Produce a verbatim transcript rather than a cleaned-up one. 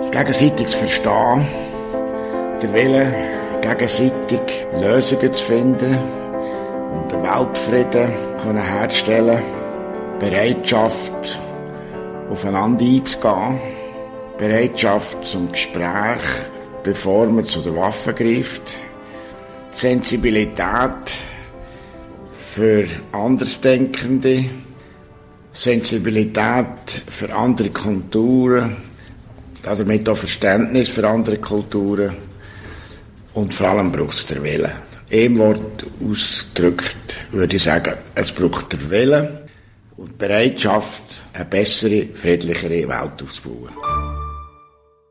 Gegenseitiges Verstehen, der Wille, gegenseitig Lösungen zu finden und den Weltfrieden können herzustellen, Bereitschaft, aufeinander einzugehen, Bereitschaft zum Gespräch, bevor man zu der Waffe greift, Sensibilität für Andersdenkende, Sensibilität für andere Kulturen, damit auch Verständnis für andere Kulturen und vor allem braucht es den Willen. Ein Wort ausgedrückt würde ich sagen, es braucht den Willen und die Bereitschaft, eine bessere, friedlichere Welt aufzubauen.